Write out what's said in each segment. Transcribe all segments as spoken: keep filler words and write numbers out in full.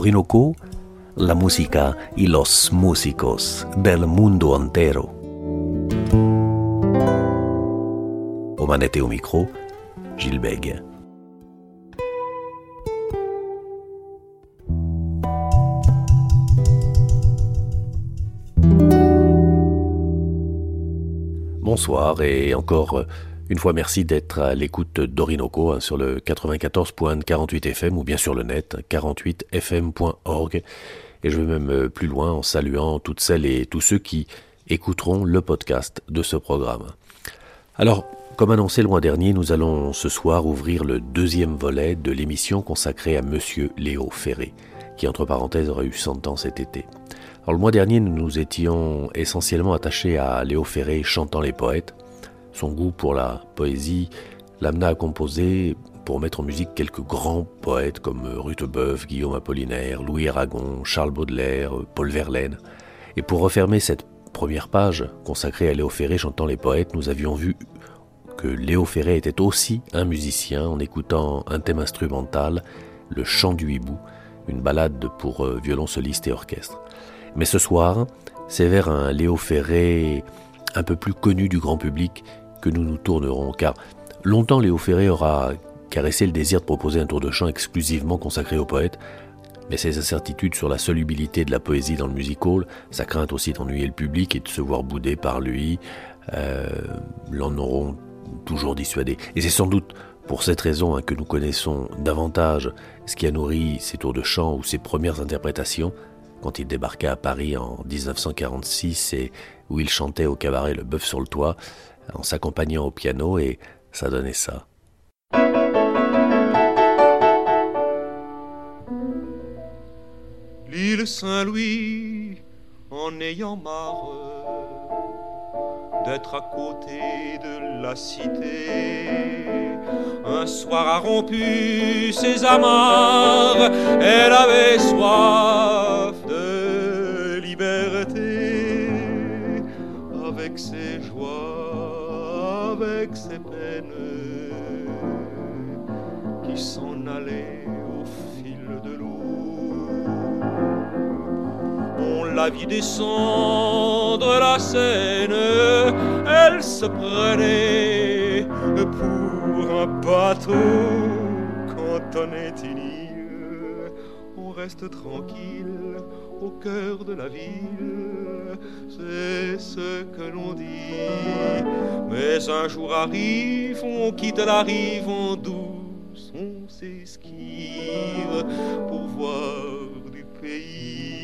Orinoco, la música y los músicos del mundo entero. Aux manettes et au micro, Gilles Bègue. Bonsoir et encore une fois merci d'être à l'écoute d'Orinoco hein, sur le quatre-vingt-quatorze virgule quarante-huit F M ou bien sur le net quarante-huit f m point org. Et je vais même plus loin en saluant toutes celles et tous ceux qui écouteront le podcast de ce programme. Alors, comme annoncé le mois dernier, nous allons ce soir ouvrir le deuxième volet de l'émission consacrée à Monsieur Léo Ferré, qui entre parenthèses aura eu cent ans cet été. Alors le mois dernier, nous nous étions essentiellement attachés à Léo Ferré chantant les poètes. Son goût pour la poésie l'amena à composer pour mettre en musique quelques grands poètes comme Rutebeuf, Guillaume Apollinaire, Louis Aragon, Charles Baudelaire, Paul Verlaine. Et pour refermer cette première page consacrée à Léo Ferré chantant les poètes, nous avions vu que Léo Ferré était aussi un musicien en écoutant un thème instrumental, le chant du hibou, une ballade pour violon soliste et orchestre. Mais ce soir, c'est vers un Léo Ferré un peu plus connu du grand public que nous nous tournerons, car longtemps Léo Ferré aura caressé le désir de proposer un tour de chant exclusivement consacré aux poètes, mais ses incertitudes sur la solubilité de la poésie dans le music hall, sa crainte aussi d'ennuyer le public et de se voir boudé par lui, euh, l'en auront toujours dissuadé. Et c'est sans doute pour cette raison hein, que nous connaissons davantage ce qui a nourri ses tours de chant ou ses premières interprétations, quand il débarqua à Paris en dix-neuf cent quarante-six et où il chantait au cabaret Le Bœuf sur le Toit en s'accompagnant au piano et ça donnait ça. L'île Saint-Louis, en ayant marre d'être à côté de la cité, un soir a rompu ses amarres, elle avait soif de liberté, avec ses joies, avec ses peines, qui s'en allaient au fil de l'eau. On la vit descendre la Seine, elle se prenait pour un bateau. Quand on est une île, on reste tranquille au cœur de la ville, c'est ce que l'on dit. Mais un jour arrive, on quitte la rive en douce, on s'esquive pour voir du pays.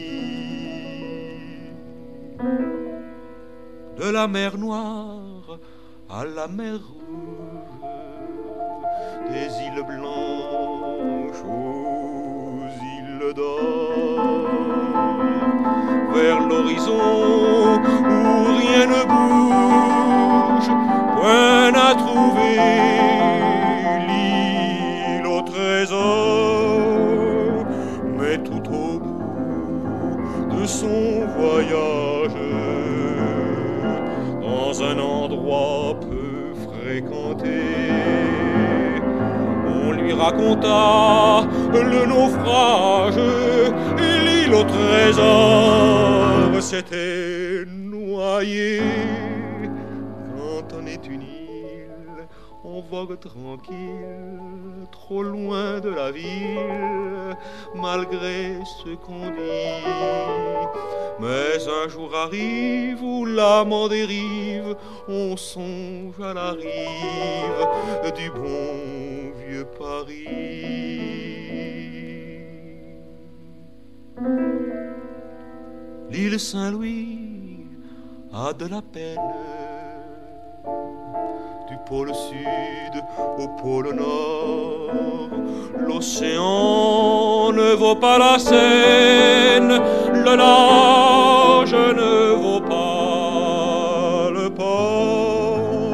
De la mer Noire à la mer Rouge, des îles blanches aux îles d'or, vers l'horizon où rien ne bouge, point à trouver l'île au trésor. Mais tout au bout de son voyage, dans un endroit peu fréquenté, on lui raconta le naufrage, l'île au trésor s'était noyée. Quand on est une île, on vogue tranquille, trop loin de la ville, malgré ce qu'on dit. Mais un jour arrive où l'âme en dérive, on songe à la rive du bon vieux Paris. L'île Saint-Louis a de la peine, du pôle sud au pôle nord. L'océan ne vaut pas la Seine, le large ne vaut pas le port.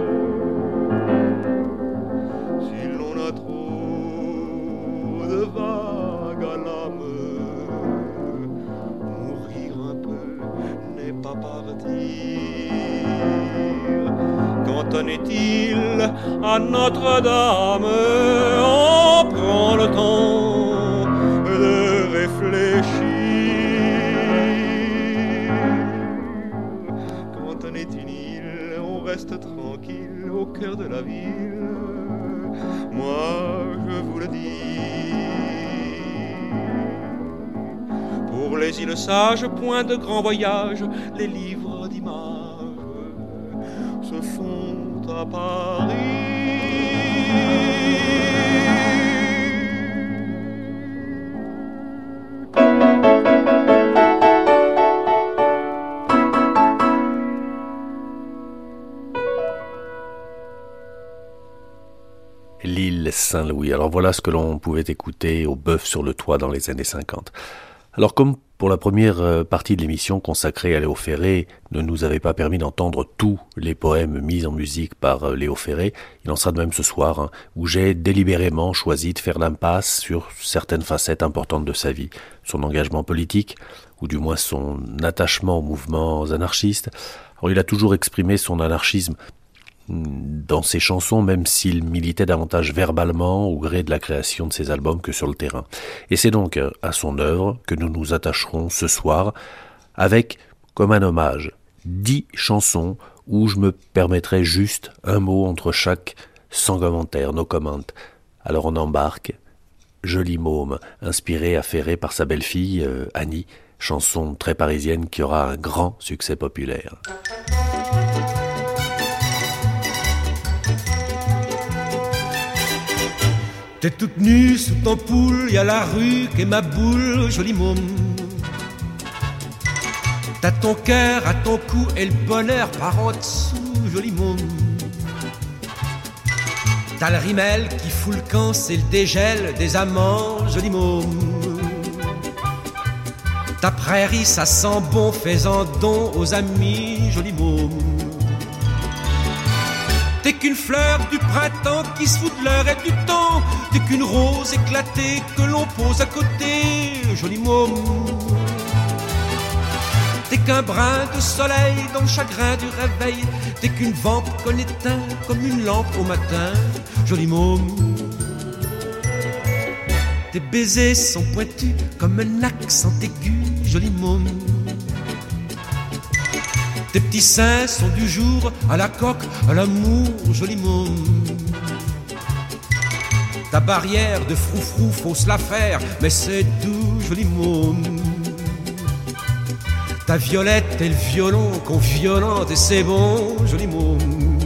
Si l'on a trop de vagues à l'âme, mourir un peu n'est pas partir. Quand en est-il à Notre-Dame, on prend le temps de réfléchir. reste tranquille au cœur de la ville. Moi, je vous le dis. Pour les îles sages, point de grand voyage, les livres d'images se font à Paris. L'île Saint-Louis. Alors voilà ce que l'on pouvait écouter au Bœuf sur le Toit dans les années cinquante. Alors comme pour la première partie de l'émission consacrée à Léo Ferré ne nous avait pas permis d'entendre tous les poèmes mis en musique par Léo Ferré, il en sera de même ce soir, hein, où j'ai délibérément choisi de faire l'impasse sur certaines facettes importantes de sa vie, son engagement politique, ou du moins son attachement aux mouvements anarchistes. Alors il a toujours exprimé son anarchisme dans ses chansons, même s'il militait davantage verbalement au gré de la création de ses albums que sur le terrain. Et c'est donc à son œuvre que nous nous attacherons ce soir, avec, comme un hommage, dix chansons où je me permettrai juste un mot entre chaque, sans commentaire, no comment. Alors on embarque, Joli môme, inspiré à Ferré par sa belle-fille, euh, Annie, chanson très parisienne qui aura un grand succès populaire. T'es toute nue sous ton poule, y'a la rue qu'est ma boule, joli môme. T'as ton cœur à ton cou et le bonheur par en dessous, joli môme. T'as le rimel qui fout le camp, c'est le dégel des amants, joli môme. Ta prairie, ça sent bon, fais-en don aux amis, joli môme. T'es qu'une fleur du printemps qui se fout de l'heure et du temps. T'es qu'une rose éclatée que l'on pose à côté, joli môme. T'es qu'un brin de soleil dans le chagrin du réveil. T'es qu'une vampe qu'on éteint comme une lampe au matin, joli môme. Tes baisers sont pointus comme un accent aigu, joli môme. Tes petits seins sont du jour à la coque, à l'amour, joli môme. Ta barrière de froufrou, faut se la faire, mais c'est doux, joli môme. Ta violette et le violon qu'on violente et c'est bon, joli môme.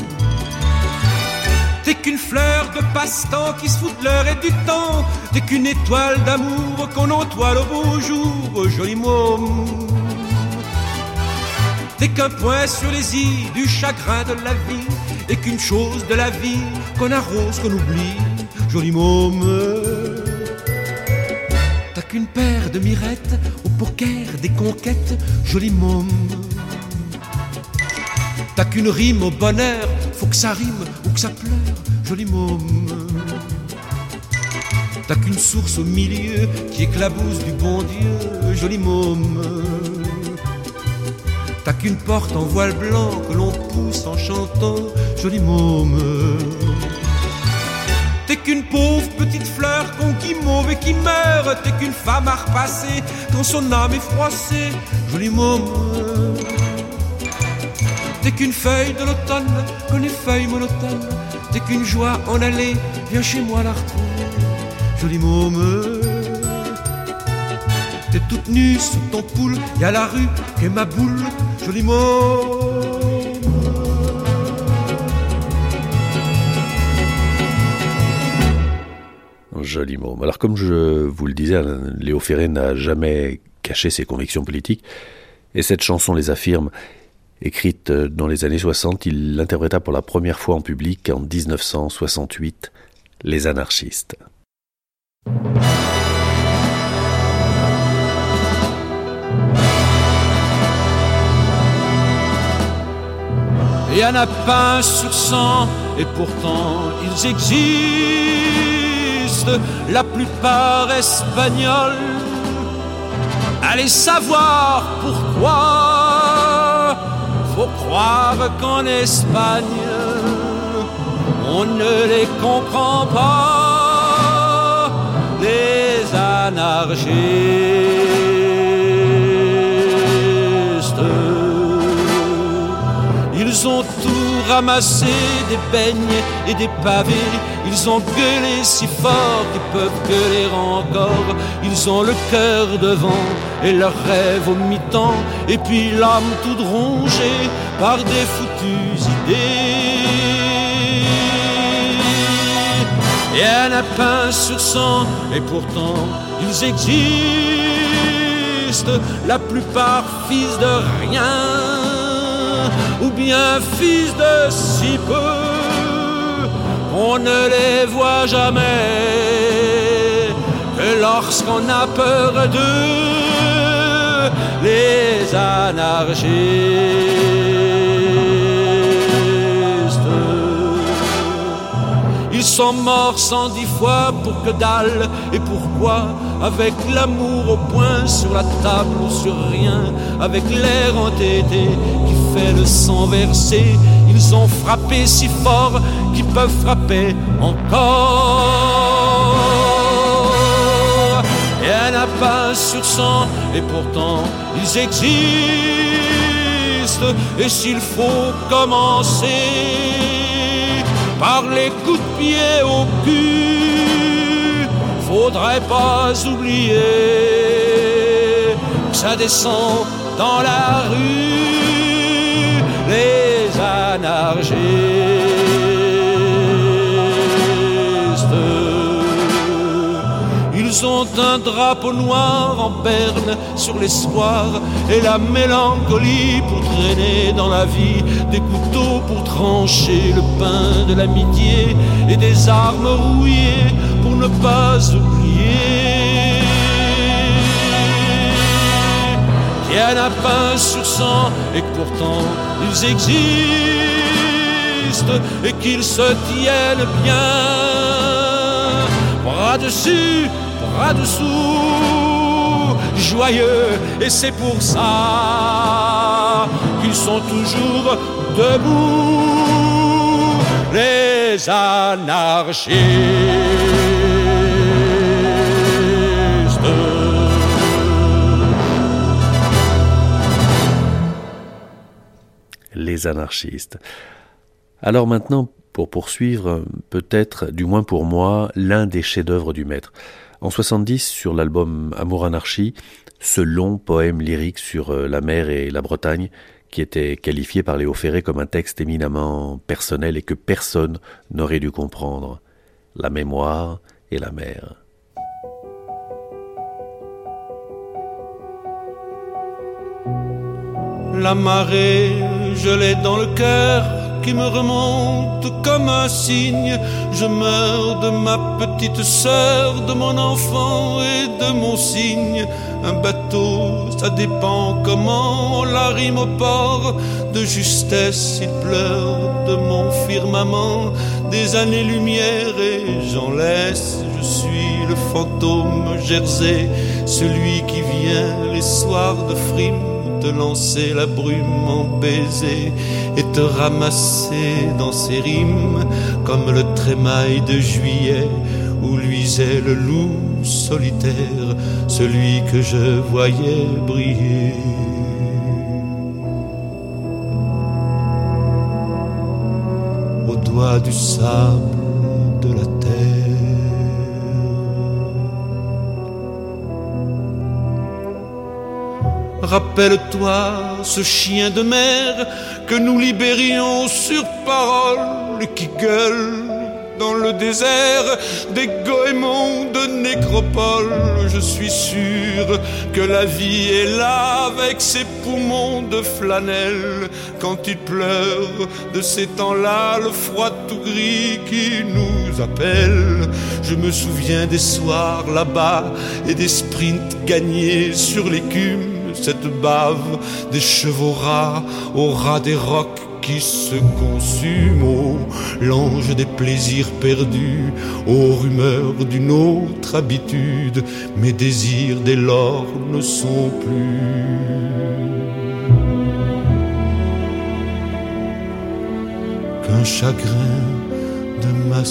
T'es qu'une fleur de passe-temps qui se fout de l'heure et du temps. T'es qu'une étoile d'amour qu'on entoile au beau jour, joli môme. T'es qu'un point sur les i du chagrin de la vie, et qu'une chose de la vie qu'on arrose, qu'on oublie, joli môme. T'as qu'une paire de mirettes au poker des conquêtes, joli môme. T'as qu'une rime au bonheur, faut que ça rime ou que ça pleure, joli môme. T'as qu'une source au milieu qui éclabousse du bon Dieu, joli môme. T'as qu'une porte en voile blanc que l'on pousse en chantant, joli môme. T'es qu'une pauvre petite fleur qu'on guimauve et qui meurt. T'es qu'une femme à repasser quand son âme est froissée, joli môme. T'es qu'une feuille de l'automne qu'on effeuille monotone. T'es qu'une joie en allée, viens chez moi la retrouver, joli môme. T'es toute nue sous ton poule, y'a la rue qu'est ma boule, joli môme. Joli môme. Alors comme je vous le disais, Léo Ferré n'a jamais caché ses convictions politiques, et cette chanson les affirme. Écrite dans les années soixante, il l'interpréta pour la première fois en public en dix-neuf cent soixante-huit, Les Anarchistes. Il y en a pas sur cent, et pourtant ils existent, la plupart espagnols. Allez savoir pourquoi. Faut croire qu'en Espagne, on ne les comprend pas, les anarchistes. Ils ont tout ramassé des beignes et des pavés. Ils ont gueulé si fort qu'ils peuvent gueuler encore. Ils ont le cœur devant et leurs rêves au mi-temps, et puis l'âme toute rongée par des foutues idées. Et un lapin sur cent, et pourtant ils existent, la plupart fils de rien, ou bien fils de si peu qu'on ne les voit jamais, que lorsqu'on a peur d'eux, les anarchistes. Ils sont morts cent dix fois pour que dalle, et pourquoi? Avec l'amour au point sur la table ou sur rien, avec l'air entêté qui fait le sang verser. Ils ont frappé si fort qu'ils peuvent frapper encore. Et un lapin sur cent, et pourtant ils existent. Et s'il faut commencer par les coups de pied au cul, faudrait pas oublier que ça descend dans la rue, les anarchistes. Ils ont un drapeau noir en berne sur l'espoir et la mélancolie pour traîner dans la vie, des couteaux pour trancher le pain de l'amitié et des armes rouillées pour ne pas oublier qu'il y en a pas sur cent et que pourtant ils existent et qu'ils se tiennent bien, bras dessus, bras dessous, joyeux, et c'est pour ça qu'ils sont toujours debout, les anarchistes. Les anarchistes. Alors maintenant, pour poursuivre, peut-être, du moins pour moi, l'un des chefs-d'œuvre du maître. En soixante-dix, sur l'album Amour Anarchie, ce long poème lyrique sur la mer et la Bretagne, qui était qualifié par Léo Ferré comme un texte éminemment personnel et que personne n'aurait dû comprendre. La mémoire et la mer. La marée, je l'ai dans le cœur, qui me remonte comme un cygne. Je meurs de ma petite sœur, de mon enfant et de mon cygne. Un bateau, ça dépend comment on la rime au port. De justesse, il pleure de mon firmament. Des années-lumière et j'en laisse. Je suis le fantôme Jersey, celui qui vient les soirs de frime te lancer la brume en baiser et te ramasser dans ses rimes comme le trémail de juillet où luisait le loup solitaire, celui que je voyais briller. Au doigt du sable de la terre. Rappelle-toi ce chien de mer que nous libérions sur parole, qui gueule dans le désert des goémons de nécropole. Je suis sûr que la vie est là avec ses poumons de flanelle. Quand il pleure de ces temps-là, le froid tout gris qui nous appelle. Je me souviens des soirs là-bas et des sprints gagnés sur l'écume. Cette bave des chevaux rats au ras des rocs qui se consument. Oh, l'ange des plaisirs perdus, aux rumeurs d'une autre habitude. Mes désirs dès lors ne sont plus qu'un chagrin de ma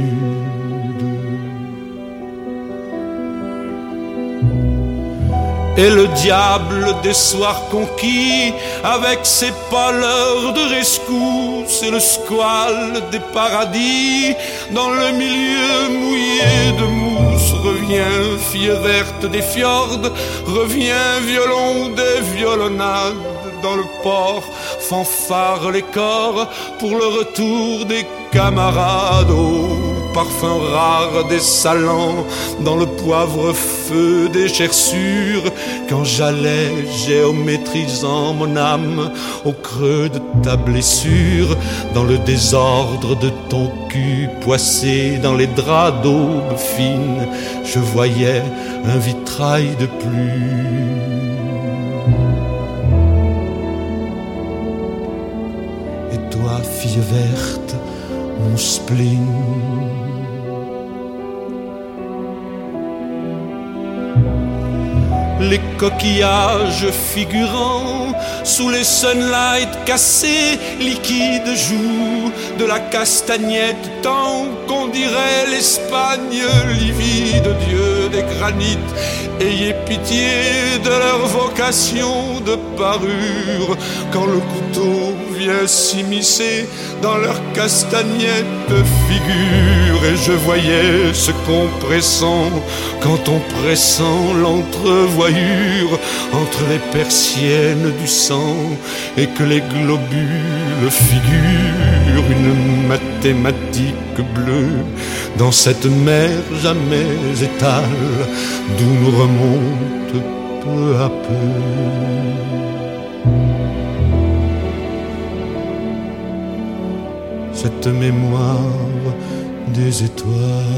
solitude. Et le diable des soirs conquis, avec ses pâleurs de rescousse et le squale des paradis, dans le milieu mouillé de mousse, revient fille verte des fjords, revient violon des violonnades, dans le port fanfare les corps pour le retour des camarades. Au parfum rare des salants, dans le poivre feu des gerçures, quand j'allais géométrisant mon âme au creux de ta blessure, dans le désordre de ton cul poissé dans les draps d'aube fine, je voyais un vitrail de pluie. Et toi, fille verte, mon spleen, les coquillages figurant sous les sunlights cassés, liquides joues de la castagnette, tant qu'on dirait l'Espagne livide, Dieu des granites, ayez pitié de leur vocation de parure, quand le couteau vient s'immiscer dans leur castagnette figure. Et je voyais ce compressant quand on pressant l'entrevoyure entre les persiennes du sang, et que les globules figurent une mathématique bleue dans cette mer jamais étale d'où nous remonte peu à peu cette mémoire des étoiles.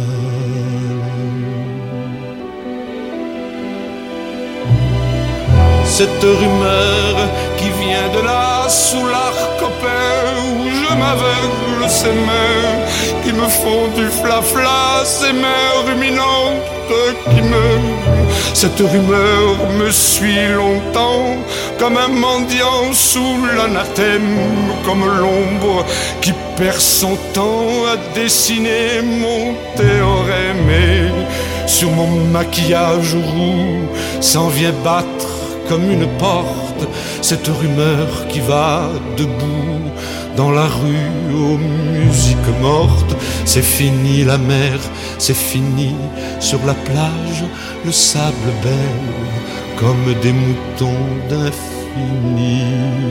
Cette rumeur qui vient de là, sous l'arc copain, où je m'aveugle, ces mains qui me font du flafla, ces mains ruminantes qui me... Cette rumeur me suit longtemps, comme un mendiant sous l'anathème, comme l'ombre qui perd son temps à dessiner mon théorème. Et sur mon maquillage roux s'en vient battre comme une porte cette rumeur qui va debout dans la rue aux musiques mortes. C'est fini la mer, c'est fini sur la plage, le sable belle comme des moutons d'infini.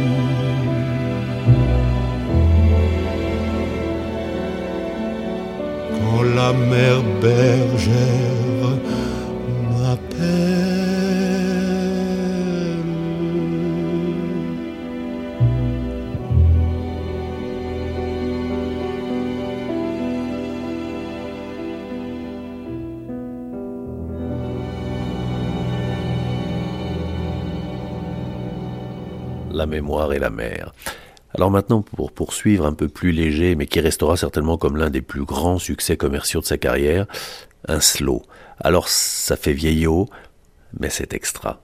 Quand la mer bergère m'appelle, la mémoire et la mer. Alors maintenant, pour poursuivre un peu plus léger, mais qui restera certainement comme l'un des plus grands succès commerciaux de sa carrière, un slow. Alors ça fait vieillot, mais c'est extra.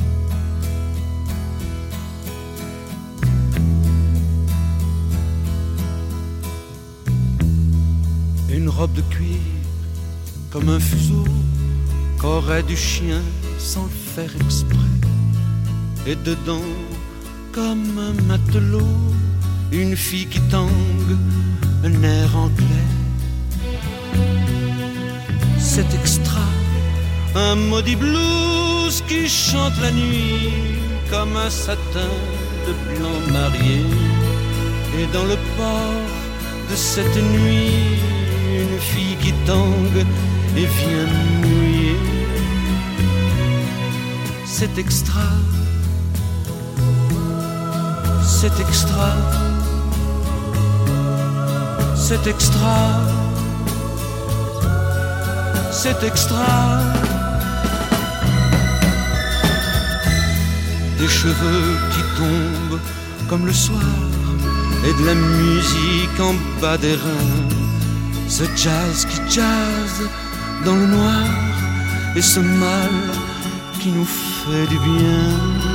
Une robe de cuir, comme un fuseau qu'aurait du chien sans le faire exprès. Et dedans, comme un matelot, une fille qui tangue, un air anglais. C'est extra, un maudit blues qui chante la nuit, comme un satin de blanc marié. Et dans le port de cette nuit, une fille qui tangue et vient mouiller. C'est extra, c'est extra, c'est extra, c'est extra. Des cheveux qui tombent comme le soir et de la musique en bas des reins. Ce jazz qui jazz dans le noir et ce mal qui nous fait du bien.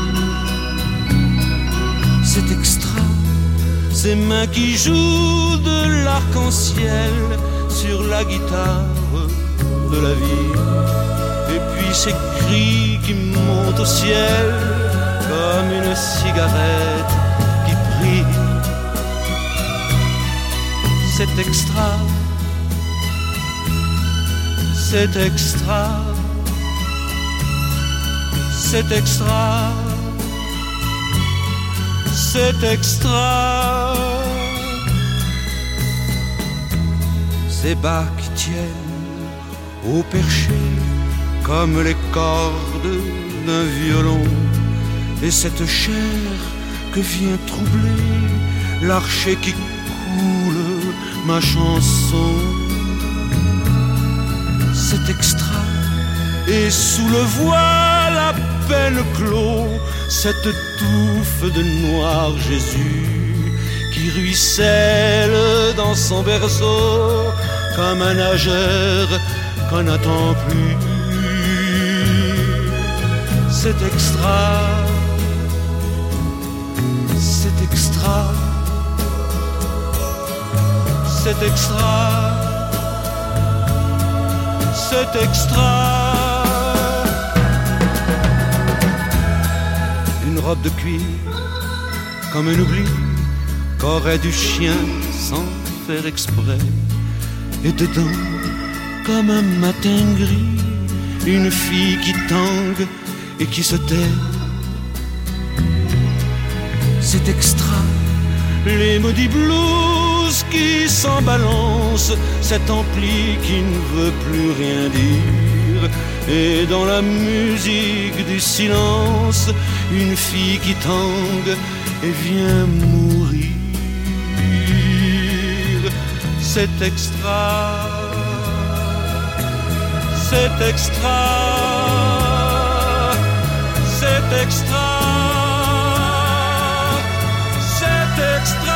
C'est extra, ces mains qui jouent de l'arc-en-ciel sur la guitare de la vie. Et puis puis ces cris qui montent au ciel comme une cigarette qui brille. C'est extra, c'est extra, c'est extra, c'est extra. Ces bas qui tiennent au perché comme les cordes d'un violon, et cette chair que vient troubler l'archer qui coule ma chanson. C'est extra, et sous le voile à peine clos, cette touffe de noir Jésus qui ruisselle dans son berceau comme un nageur qu'on n'attend plus. C'est extra, c'est extra, c'est extra, c'est extra. Une robe de cuir comme un oubli qu'aurait du chien sans faire exprès, et dedans comme un matin gris une fille qui tangue et qui se tait. C'est extra, les maudits blues qui s'en balancent, cet ampli qui ne veut plus rien dire, et dans la musique du silence une fille qui tangue et vient mourir. C'est extra, c'est extra, c'est extra, c'est extra.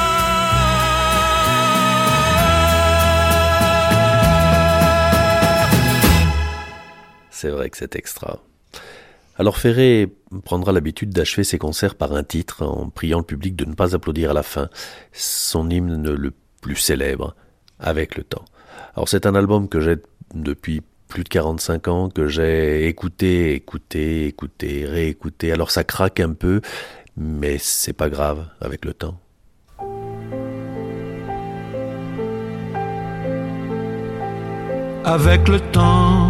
C'est vrai que c'est extra. Alors Ferré prendra l'habitude d'achever ses concerts par un titre, en priant le public de ne pas applaudir à la fin, son hymne le plus célèbre, Avec le temps. Alors c'est un album que j'ai depuis plus de quarante-cinq ans, que j'ai écouté, écouté, écouté, réécouté. Alors ça craque un peu, mais c'est pas grave avec le temps. Avec le temps,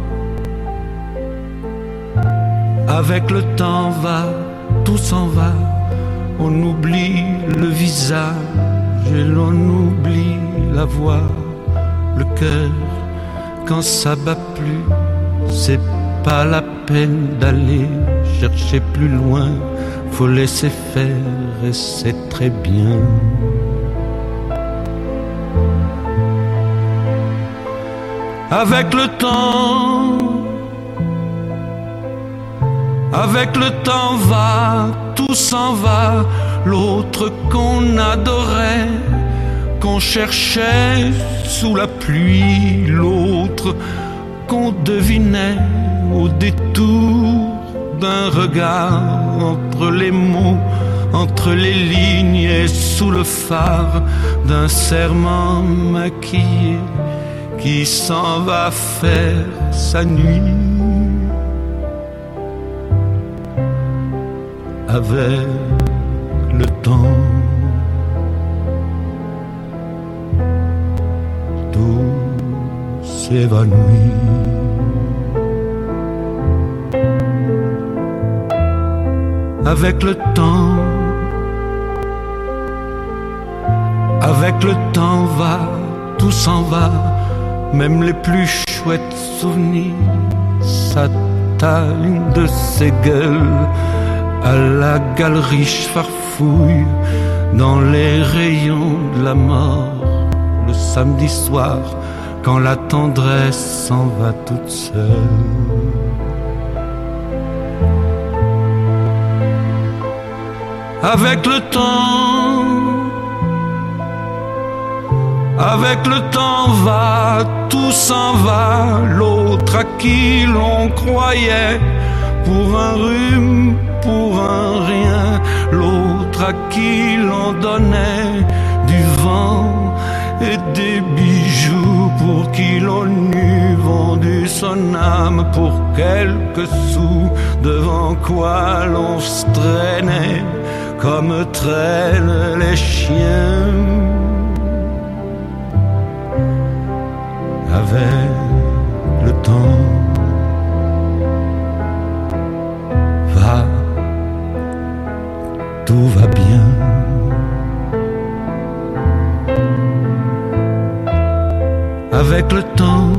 avec le temps va, tout s'en va, on oublie le visage et l'on oublie la voix, le cœur. Quand ça bat plus, c'est pas la peine d'aller chercher plus loin, faut laisser faire et c'est très bien. Avec le temps, avec le temps va, tout s'en va, l'autre qu'on adorait, qu'on cherchait sous la pluie, l'autre qu'on devinait au détour d'un regard, entre les mots, entre les lignes et sous le phare d'un serment maquillé qui s'en va faire sa nuit. Avec le temps, tout s'évanouit. Avec le temps, avec le temps va, tout s'en va, même les plus chouettes souvenirs s'atteignent de ces gueules à la galerie farfouille dans les rayons de la mort le samedi soir quand la tendresse s'en va toute seule. Avec le temps, avec le temps va, tout s'en va, l'autre à qui l'on croyait pour un rhume, pour un rien, l'autre à qui l'on donnait du vent et des bijoux pour qui l'on eût vendu son âme pour quelques sous, devant quoi l'on se traînait comme traînent les chiens. Avec le temps, va, tout va bien. Avec le temps,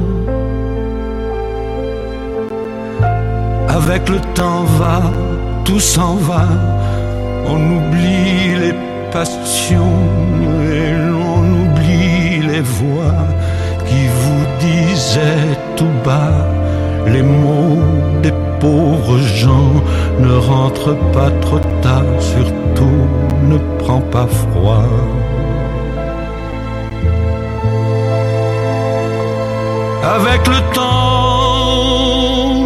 avec le temps va, tout s'en va. On oublie les passions et l'on oublie les voix qui vous disaient tout bas les mots des pauvres gens. Ne rentre pas trop tard, surtout ne prends pas froid. Avec le temps,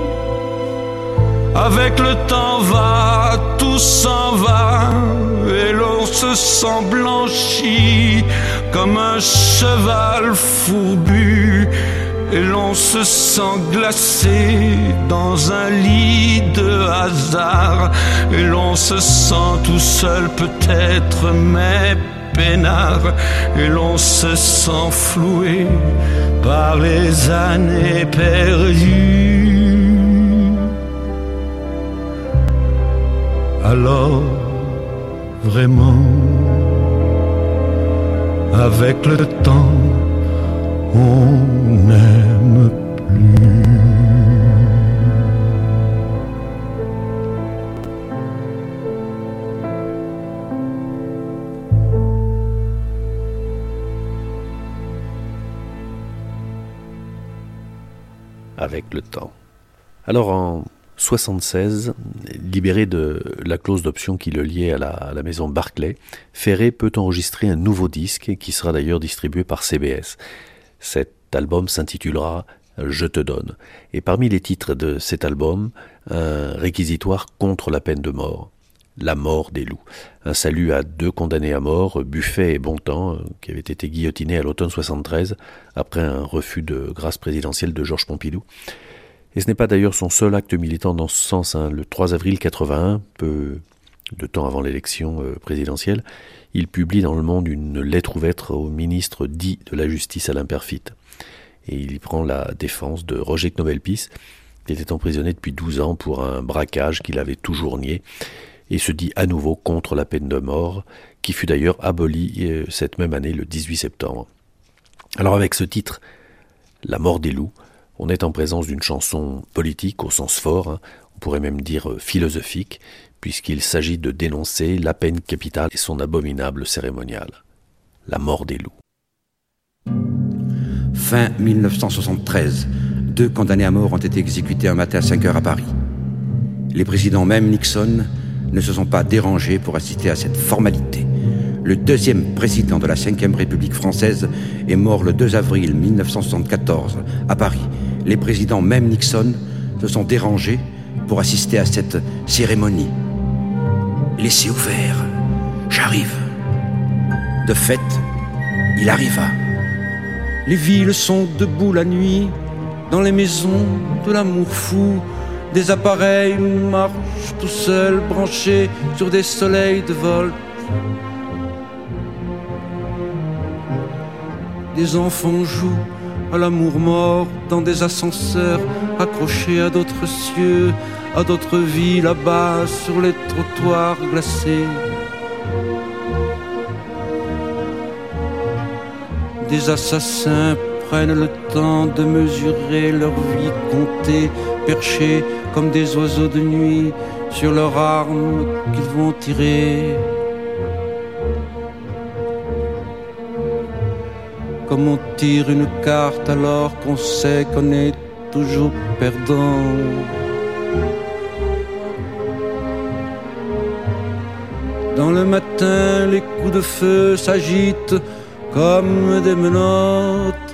avec le temps va, tout s'en va, et l'on se sent blanchi comme un cheval fourbu, et l'on se sent glacé dans un lit de hasard, et l'on se sent tout seul peut-être, mais peinard, et l'on se sent floué par les années perdues. Alors, vraiment, avec le temps, on n'aime plus. Avec le temps. Alors en soixante-seize, libéré de la clause d'option qui le liait à la, à la maison Barclay, Ferré peut enregistrer un nouveau disque qui sera d'ailleurs distribué par C B S. Cet album s'intitulera « Je te donne ». Et parmi les titres de cet album, un réquisitoire contre la peine de mort. La mort des loups. Un salut à deux condamnés à mort, Buffet et Bontemps, qui avaient été guillotinés à l'automne soixante-treize, après un refus de grâce présidentielle de Georges Pompidou. Et ce n'est pas d'ailleurs son seul acte militant dans ce sens. Hein. Le trois avril quatre-vingt-un, peu de temps avant l'élection présidentielle, il publie dans Le Monde une lettre ouverte au ministre dit de la Justice Alain Peyrefitte. Et il y prend la défense de Roger Knoebelpis, qui était emprisonné depuis douze ans pour un braquage qu'il avait toujours nié, et se dit à nouveau contre la peine de mort, qui fut d'ailleurs abolie cette même année, le dix-huit septembre. Alors avec ce titre, La mort des loups, on est en présence d'une chanson politique au sens fort, hein, on pourrait même dire philosophique, puisqu'il s'agit de dénoncer la peine capitale et son abominable cérémonial. La mort des loups. Fin dix-neuf cent soixante-treize, deux condamnés à mort ont été exécutés un matin à cinq heures à Paris. Les présidents, même Nixon, ne se sont pas dérangés pour assister à cette formalité. Le deuxième président de la cinquième République française est mort le deux avril dix-neuf cent soixante-quatorze à Paris. Les présidents, même Nixon, se sont dérangés pour assister à cette cérémonie. Laissez ouvert, j'arrive. De fait, il arriva. Les villes sont debout la nuit, dans les maisons de l'amour fou. Des appareils marchent tout seuls, branchés sur des soleils de volt. Des enfants jouent à l'amour mort dans des ascenseurs accrochés à d'autres cieux, à d'autres vies là-bas sur les trottoirs glacés. Des assassins prennent le temps de mesurer leur vie comptée, perchés comme des oiseaux de nuit sur leurs armes qu'ils vont tirer. Comme on tire une carte alors qu'on sait qu'on est toujours perdant. Dans le matin, les coups de feu s'agitent comme des menottes.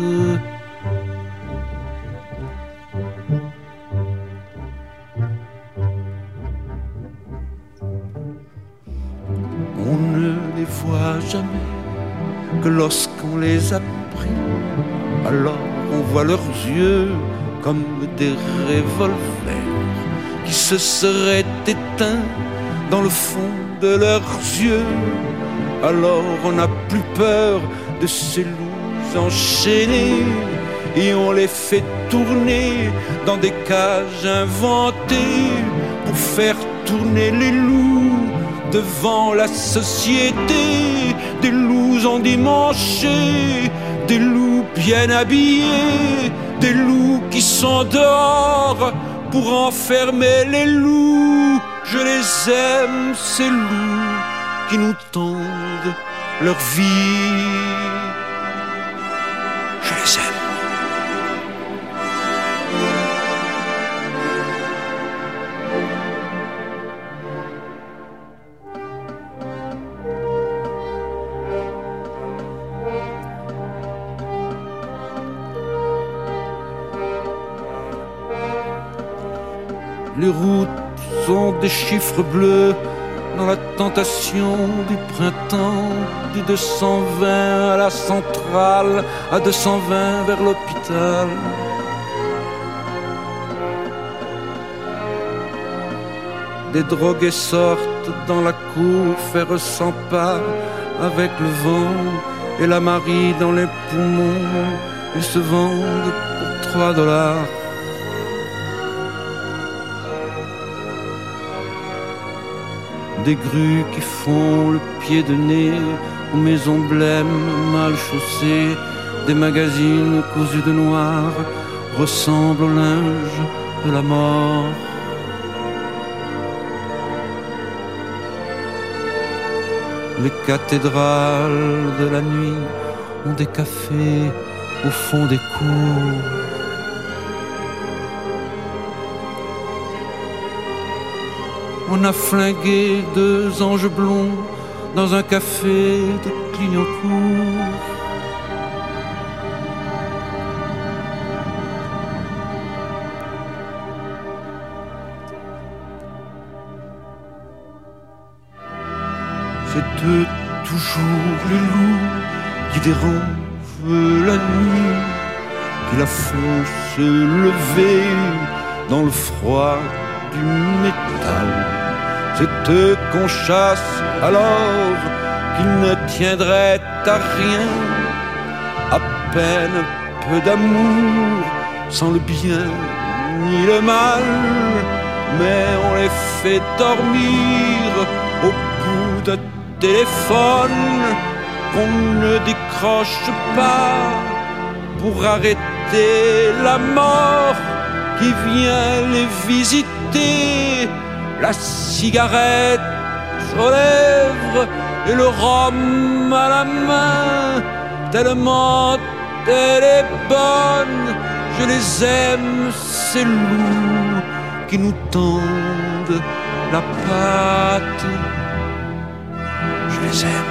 On ne les voit jamais que lorsqu'on les appelle. pris. Alors on voit leurs yeux comme des revolvers qui se seraient éteints dans le fond de leurs yeux. Alors on n'a plus peur de ces loups enchaînés et on les fait tourner dans des cages inventées pour faire tourner les loups devant la société. Des loups endimanchés, des loups bien habillés, des loups qui sont dehors pour enfermer les loups. Je les aime, ces loups qui nous tendent leur vie. Je les aime. Les routes sont des chiffres bleus dans la tentation du printemps, du deux cent vingt à la centrale, à deux cent vingt vers l'hôpital. Des drogués sortent dans la cour, faire cent pas avec le vent et la Marie dans les poumons. Ils se vendent pour trois dollars. Des grues qui font le pied de nez aux maisons blêmes mal chaussées. Des magazines cousus de noir ressemblent au linge de la mort. Les cathédrales de la nuit ont des cafés au fond des cours. On a flingué deux anges blonds dans un café de Clignancourt. C'est eux toujours les loups qui dérangent la nuit, qui la font se lever dans le froid du métal. C'est eux qu'on chasse alors qu'ils ne tiendraient à rien, à peine peu d'amour, sans le bien ni le mal. Mais on les fait dormir au bout d'un téléphone qu'on ne décroche pas pour arrêter la mort qui vient les visiter. La cigarette aux lèvres et le rhum à la main, tellement elle est bonne. Je les aime, ces loups qui nous tendent la patte. Je les aime.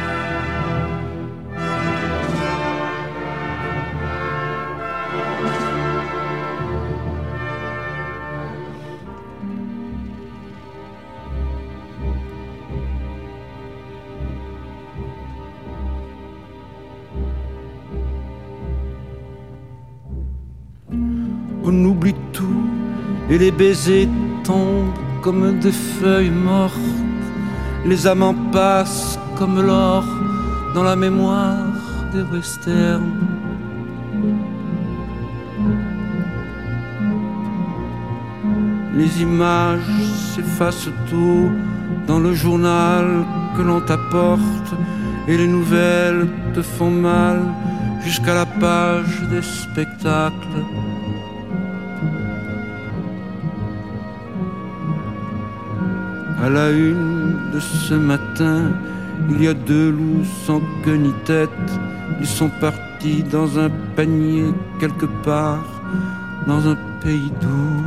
On oublie tout et les baisers tombent comme des feuilles mortes. Les amants passent comme l'or dans la mémoire des westerns. Les images s'effacent tôt dans le journal que l'on t'apporte et les nouvelles te font mal jusqu'à la page des spectacles. À la une de ce matin, il y a deux loups sans queue ni tête. Ils sont partis dans un panier quelque part, dans un pays doux.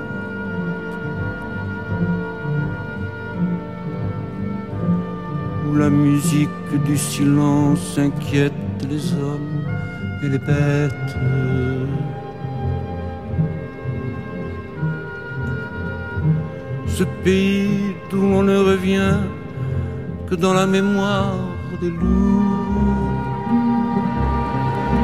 Où la musique du silence inquiète les hommes et les bêtes. Ce pays d'où l'on ne revient que dans la mémoire des loups.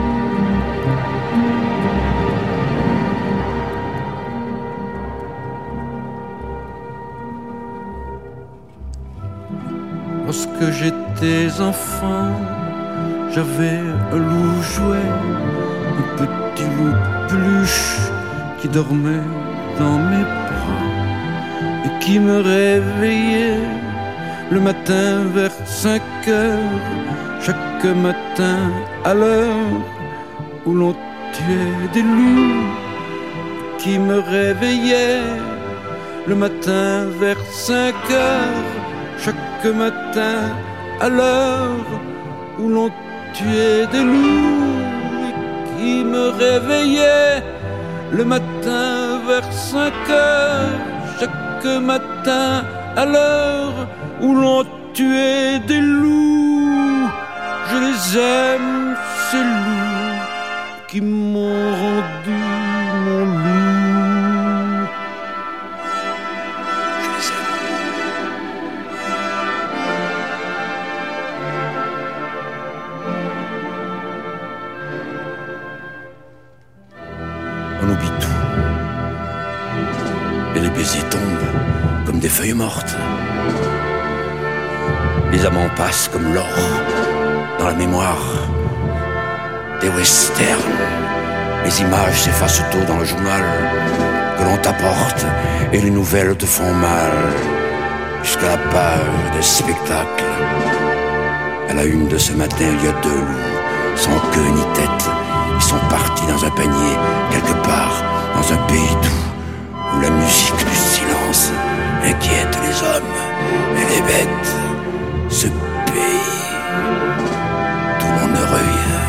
Lorsque j'étais enfant, j'avais un loup jouet, un petit loup peluche qui dormait dans mes bras et qui me réveillait le matin vers cinq heures, chaque matin à l'heure où l'on tuait des loups, qui me réveillait le matin vers cinq heures, chaque matin à l'heure où l'on tuait des loups, et qui me réveillait le matin vers cinq heures, chaque matin à l'heure où l'on tuait des loups. Je les aime, ces loups qui m'ont rendu mon loup. Je les aime. On oublie tout. Et les baisers tombent comme des feuilles mortes. Les amants passent comme l'or dans la mémoire des westerns. Les images s'effacent tôt dans le journal que l'on t'apporte et les nouvelles te font mal jusqu'à la page des spectacles. À la une de ce matin, il y a deux loups sans queue ni tête. Ils sont partis dans un panier quelque part dans un pays doux où la musique du silence inquiète les hommes et les bêtes. Ce pays d'où l'on ne revient.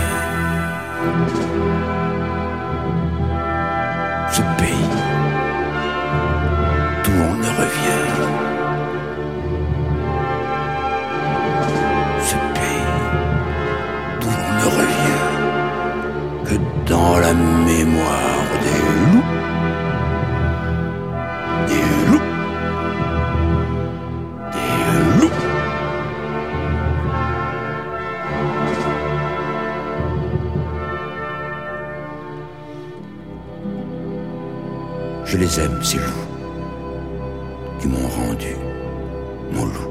Ce pays d'où l'on ne revient. Ce pays d'où l'on ne revient que dans la mémoire des loups. Des loups. Des loups. Je les aime, ces loups qui m'ont rendu mon loup.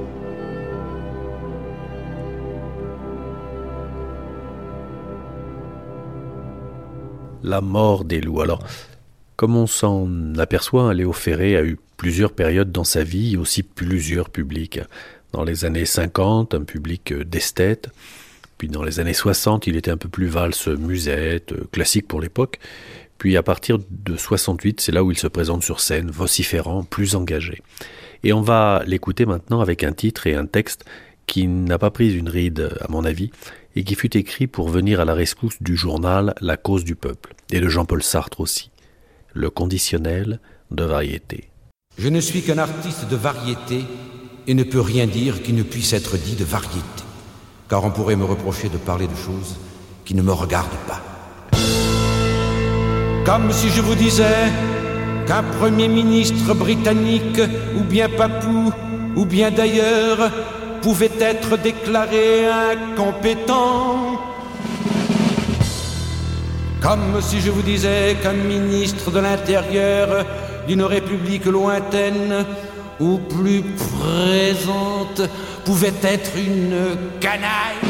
La mort des loups. Alors, comme on s'en aperçoit, Léo Ferré a eu plusieurs périodes dans sa vie, aussi plusieurs publics. Dans les années cinquante, un public d'esthètes. Puis dans les années soixante, il était un peu plus valse, musette, classique pour l'époque. Puis à partir de soixante-huit, c'est là où il se présente sur scène, vociférant, plus engagé. Et on va l'écouter maintenant avec un titre et un texte qui n'a pas pris une ride, à mon avis, et qui fut écrit pour venir à la rescousse du journal La Cause du Peuple, et de Jean-Paul Sartre aussi. Le conditionnel de variété. Je ne suis qu'un artiste de variété et ne peux rien dire qui ne puisse être dit de variété, car on pourrait me reprocher de parler de choses qui ne me regardent pas. Comme si je vous disais qu'un premier ministre britannique, ou bien papou, ou bien d'ailleurs, pouvait être déclaré incompétent. Comme si je vous disais qu'un ministre de l'Intérieur d'une république lointaine ou plus présente pouvait être une canaille.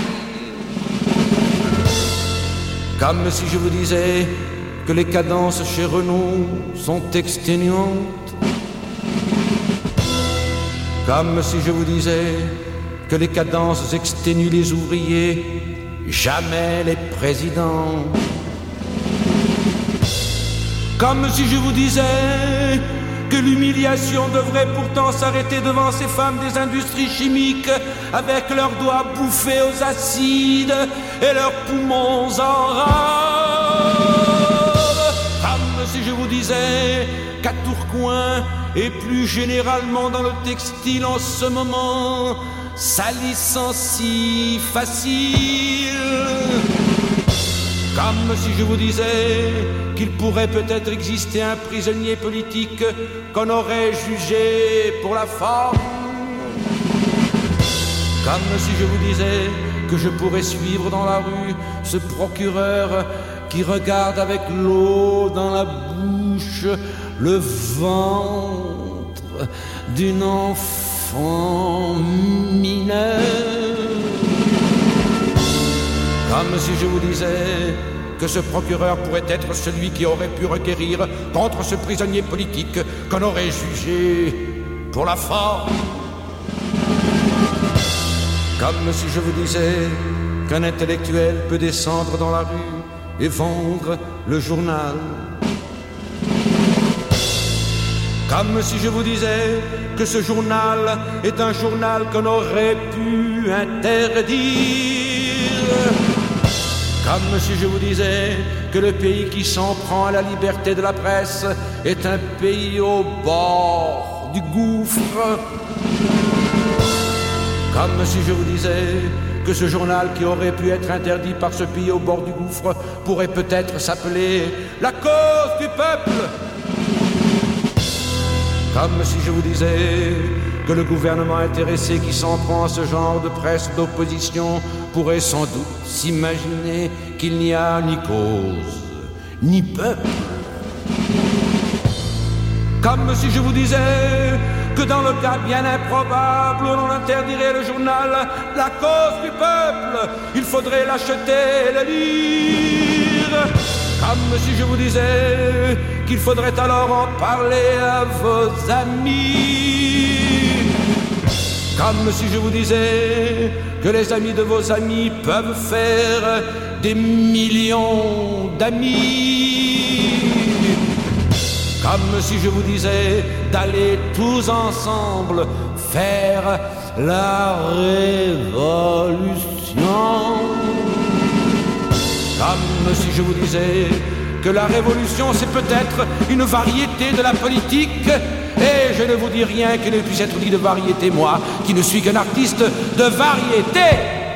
Comme si je vous disais que les cadences chez Renault sont exténuantes. Comme si je vous disais que les cadences exténuent les ouvriers, jamais les présidents. Comme si je vous disais que l'humiliation devrait pourtant s'arrêter devant ces femmes des industries chimiques avec leurs doigts bouffés aux acides et leurs poumons en rare. Comme si je vous disais qu'à Tourcoing et plus généralement dans le textile en ce moment, ça licencie facile. Comme si je vous disais qu'il pourrait peut-être exister un prisonnier politique qu'on aurait jugé pour la forme. Comme si je vous disais que je pourrais suivre dans la rue ce procureur qui regarde avec l'eau dans la bouche le ventre d'une enfant. enfant mineur. Comme si je vous disais que ce procureur pourrait être celui qui aurait pu requérir contre ce prisonnier politique qu'on aurait jugé pour la forme. Comme si je vous disais qu'un intellectuel peut descendre dans la rue et vendre le journal. Comme si je vous disais que ce journal est un journal qu'on aurait pu interdire. Comme si je vous disais que le pays qui s'en prend à la liberté de la presse est un pays au bord du gouffre. Comme si je vous disais que ce journal qui aurait pu être interdit par ce pays au bord du gouffre pourrait peut-être s'appeler La cause du peuple. Comme si je vous disais que le gouvernement intéressé qui s'en prend à ce genre de presse d'opposition pourrait sans doute s'imaginer qu'il n'y a ni cause, ni peuple. Comme si je vous disais que dans le cas bien improbable où l'on interdirait le journal La cause du peuple, il faudrait l'acheter et le lire. Comme si je vous disais qu'il faudrait alors en parler à vos amis. Comme si je vous disais que les amis de vos amis peuvent faire des millions d'amis. Comme si je vous disais d'aller tous ensemble faire la révolution. Comme si je vous disais que la révolution c'est peut-être une variété de la politique. Et je ne vous dis rien qui ne puisse être dit de variété, moi, qui ne suis qu'un artiste de variété.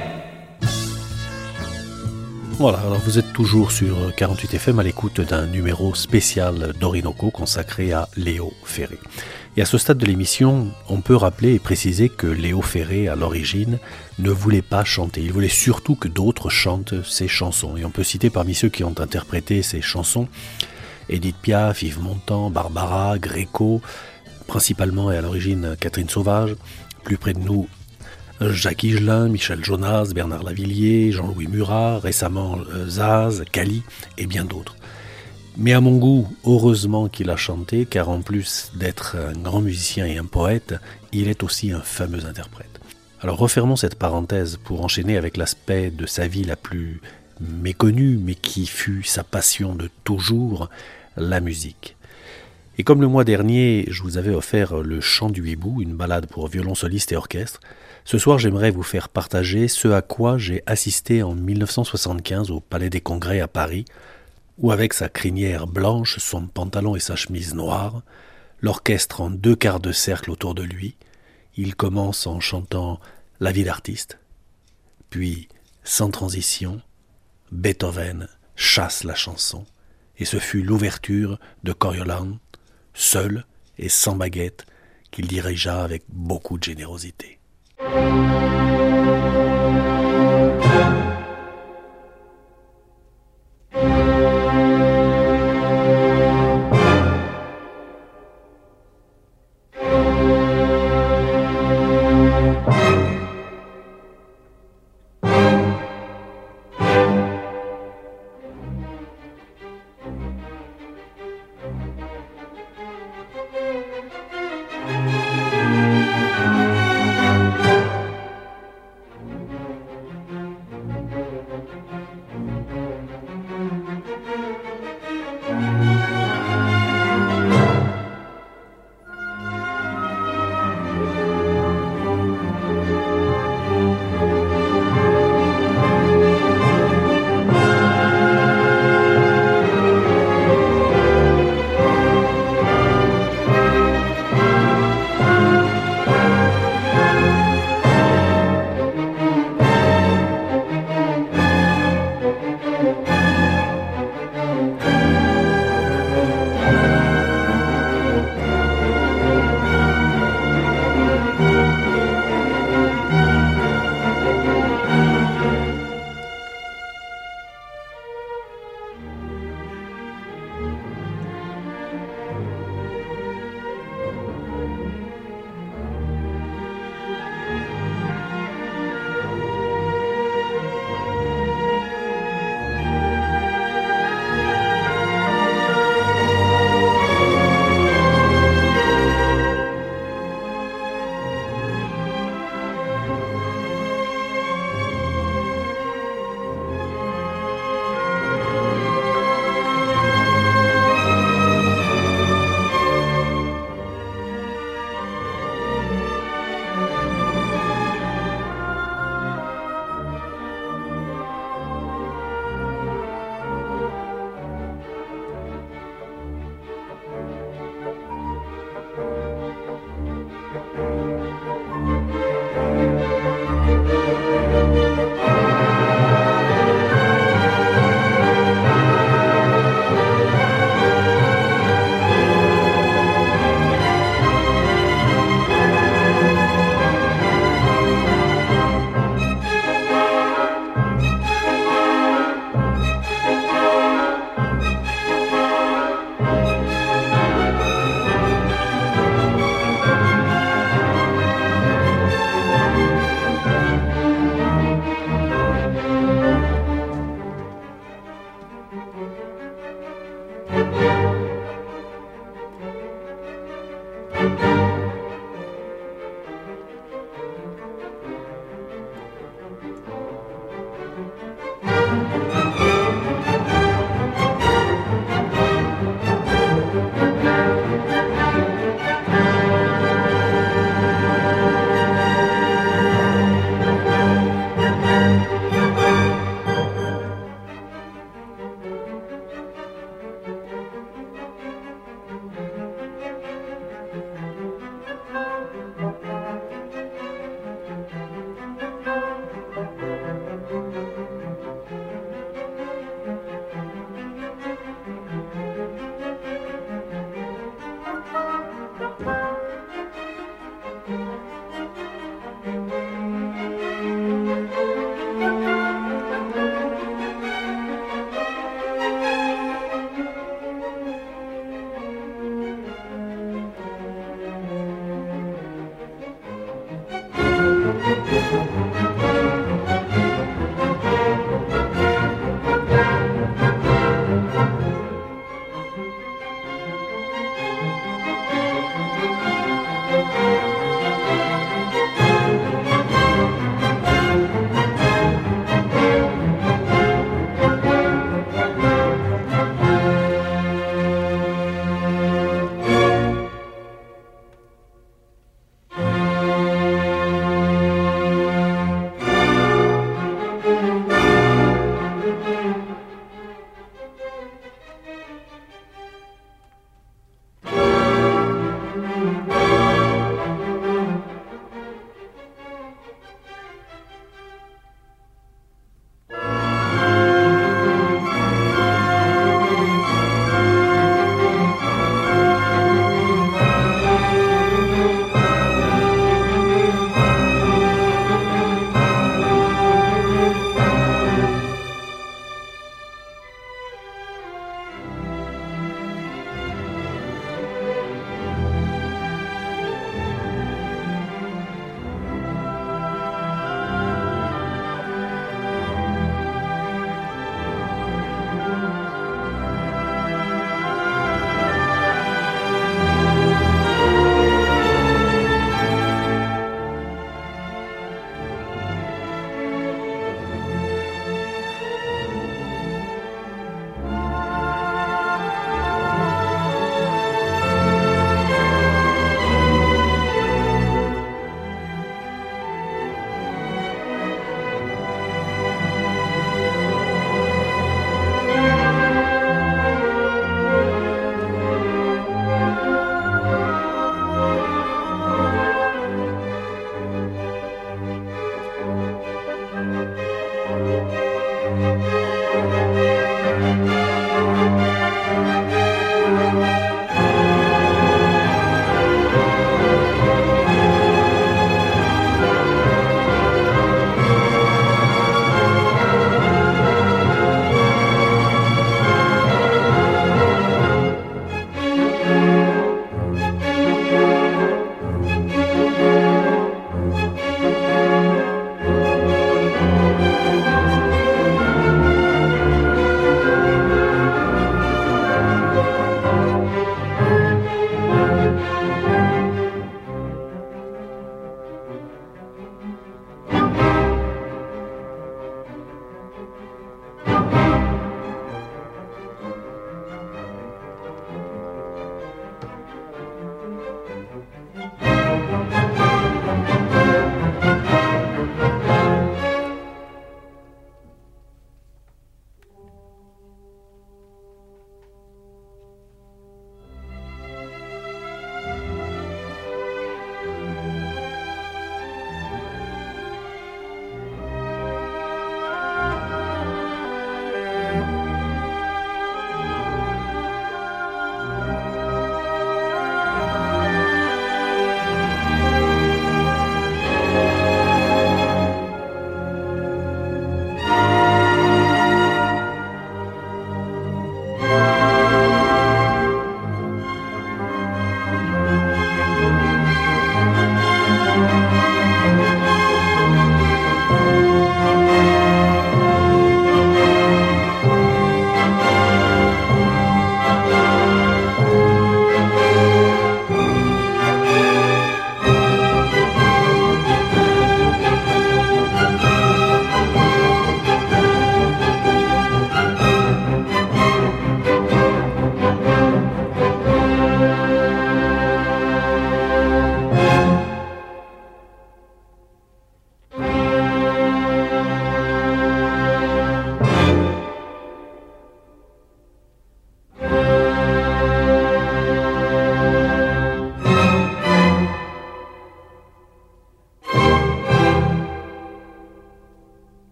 Voilà, alors vous êtes toujours sur quarante-huit F M à l'écoute d'un numéro spécial d'Orinoco consacré à Léo Ferré. Et à ce stade de l'émission, on peut rappeler et préciser que Léo Ferré, à l'origine, ne voulait pas chanter. Il voulait surtout que d'autres chantent ses chansons. Et on peut citer parmi ceux qui ont interprété ces chansons Édith Piaf, Yves Montand, Barbara, Gréco, principalement et à l'origine Catherine Sauvage, plus près de nous Jacques Higelin, Michel Jonas, Bernard Lavilliers, Jean-Louis Murat, récemment Zaz, Cali et bien d'autres. Mais à mon goût, heureusement qu'il a chanté, car en plus d'être un grand musicien et un poète, il est aussi un fameux interprète. Alors refermons cette parenthèse pour enchaîner avec l'aspect de sa vie la plus méconnue, mais qui fut sa passion de toujours, la musique. Et comme le mois dernier, je vous avais offert le Chant du hibou, une ballade pour violon soliste et orchestre, ce soir j'aimerais vous faire partager ce à quoi j'ai assisté en dix-neuf cent soixante-quinze au Palais des Congrès à Paris, où avec sa crinière blanche, son pantalon et sa chemise noire, l'orchestre en deux quarts de cercle autour de lui, il commence en chantant La vie d'artiste, puis, sans transition, Beethoven chasse la chanson, et ce fut l'ouverture de Coriolan, seul et sans baguette, qu'il dirigea avec beaucoup de générosité.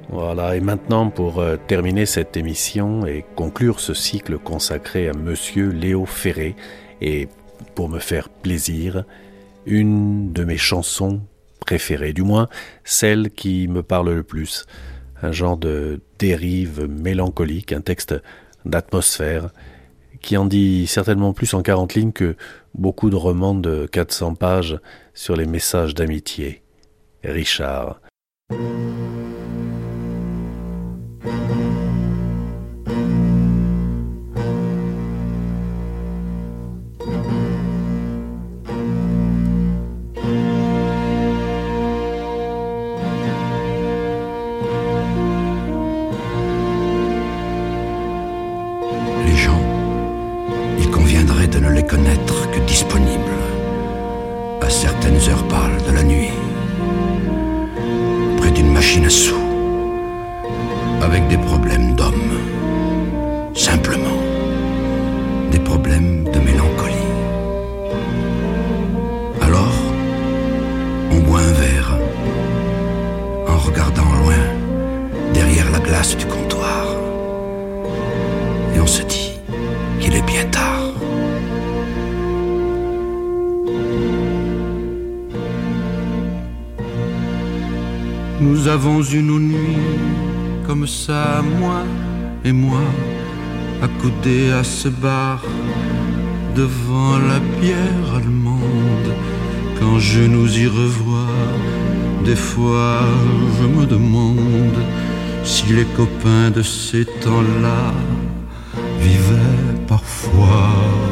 Voilà, et maintenant pour euh, terminer cette émission et conclure ce cycle consacré à Monsieur Léo Ferré, et pour me faire plaisir, une de mes chansons préférées, du moins celle qui me parle le plus, un genre de dérive mélancolique, un texte d'atmosphère qui en dit certainement plus en quarante lignes que beaucoup de romans de quatre cents pages sur les messages d'amitié. Richard. Les gens, il conviendrait de ne les connaître que disponibles à certaines heures pâles de la nuit, près d'une machine à sous, avec des problèmes d'hommes, simplement des problèmes de mélancolie. Alors, on boit un verre en regardant loin derrière la glace du comptoir, et on se dit qu'il est bien tard. Nous avons une nuit comme ça, moi et moi, accoudés à ce bar, devant la bière allemande. Quand je nous y revois, des fois je me demande si les copains de ces temps-là vivaient parfois.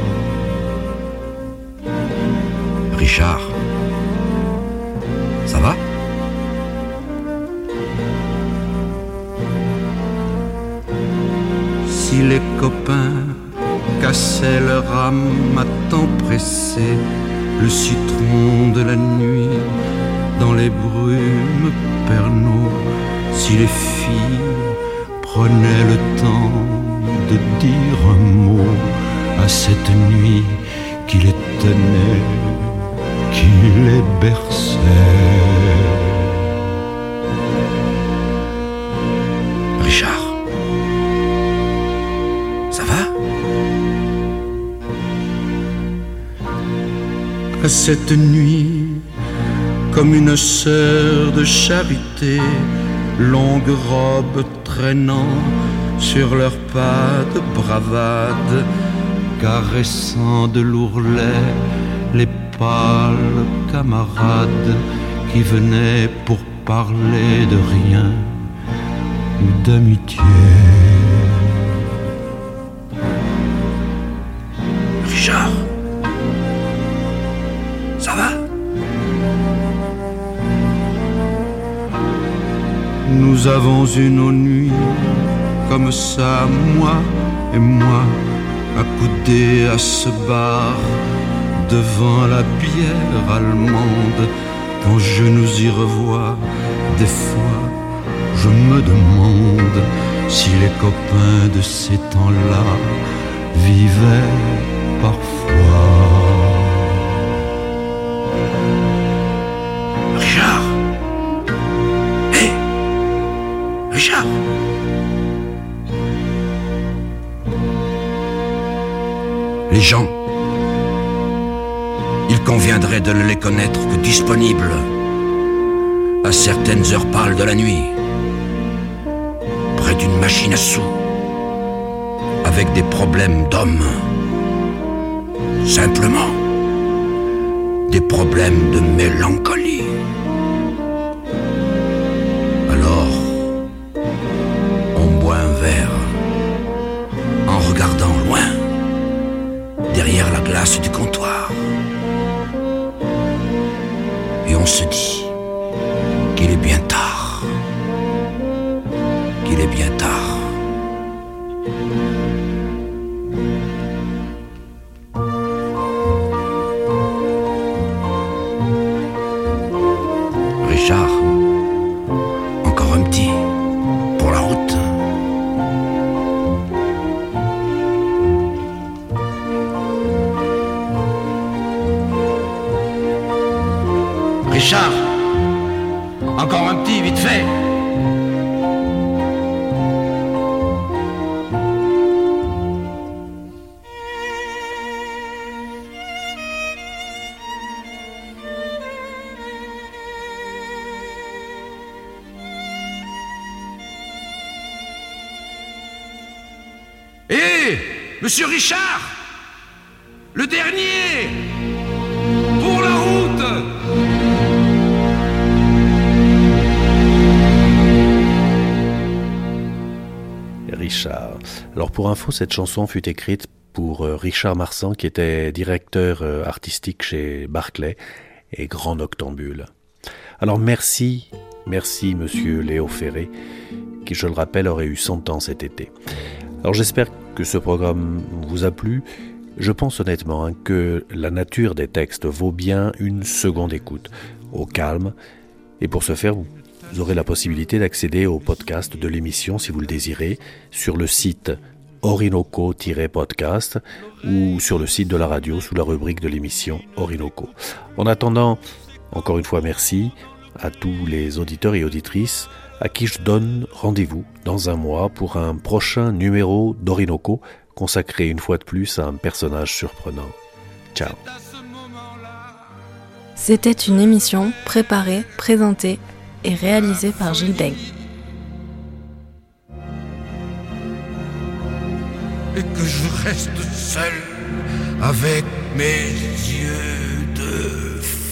Richard, ça va ? Si les copains cassaient leur âme à temps pressé, le citron de la nuit dans les brumes Pernod, si les filles prenaient le temps de dire un mot à cette nuit qui les tenait, qui les berçait. Richard, ça va ? À cette nuit, comme une sœur de charité, longue robe traînant sur leurs pas de bravade, caressant de l'ourlet les pâles camarades qui venaient pour parler de rien ou d'amitié. Richard, ça va ? Nous avons une nuit comme ça, moi et moi, accoudés à ce bar, devant la bière allemande. Quand je nous y revois, des fois, je me demande si les copains de ces temps-là vivaient parfois. Richard, hé, hey, Richard. Les gens, il conviendrait de ne les connaître que disponibles à certaines heures pâles de la nuit, près d'une machine à sous, avec des problèmes d'hommes, simplement des problèmes de mélancolie. Alors, on boit un verre en regardant loin derrière la glace du comptoir, et on se dit qu'il est bien tard, qu'il est bien tard. Richard, encore un petit pour la route. Richard, encore un petit vite fait. Hé, monsieur Richard, le dernier, pour la route. Richard. Alors pour info, cette chanson fut écrite pour Richard Marsan, qui était directeur artistique chez Barclay et grand noctambule. Alors merci, merci monsieur Léo Ferré, qui je le rappelle aurait eu cent ans cet été. Alors j'espère que ce programme vous a plu. Je pense honnêtement hein, que la nature des textes vaut bien une seconde écoute, au calme, et pour ce faire, vous Vous aurez la possibilité d'accéder au podcast de l'émission, si vous le désirez, sur le site orinoco-podcast ou sur le site de la radio sous la rubrique de l'émission Orinoco. En attendant, encore une fois merci à tous les auditeurs et auditrices à qui je donne rendez-vous dans un mois pour un prochain numéro d'Orinoco consacré une fois de plus à un personnage surprenant. Ciao. C'était une émission préparée, présentée et réalisé par Gilles Daigle. Et que je reste seul avec mes yeux de